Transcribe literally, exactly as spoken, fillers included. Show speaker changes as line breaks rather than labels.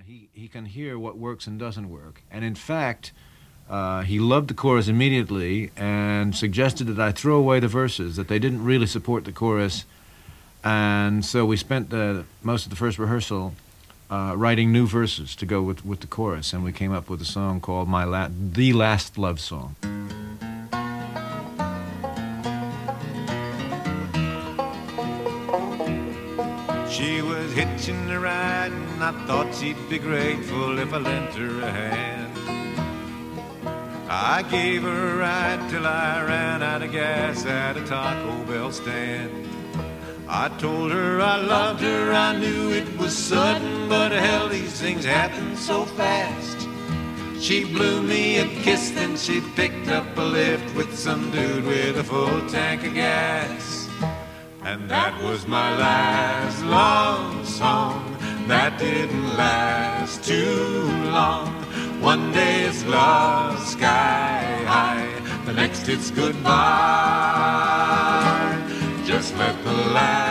he, he can hear what works and doesn't work. And in fact, uh, he loved the chorus immediately and suggested that I throw away the verses, that they didn't really support the chorus. And so we spent the, most of the first rehearsal uh, writing new verses to go with, with the chorus. And we came up with a song called My La- The Last Love Song.
She was hitching a ride, and I thought she'd be grateful if I lent her a hand. I gave her a ride till I ran out of gas at a Taco Bell stand. I told her I loved her, I knew it was sudden, but hell, these things happen so fast. She blew me a kiss, then she picked up a lift with some dude with a full tank of gas. And that was my last love song. That didn't last too long. One day it's love sky high, the next it's goodbye. Just let the last